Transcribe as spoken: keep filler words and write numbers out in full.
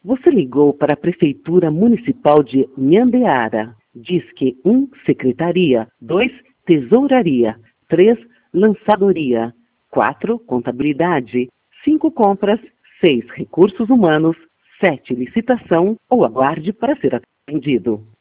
Você ligou para a Prefeitura Municipal de Nhandeara. Disque um, Secretaria. dois, Tesouraria. três, Lançadoria. quatro, Contabilidade. cinco, Compras. seis, Recursos Humanos. sete, Licitação ou aguarde para ser atendido.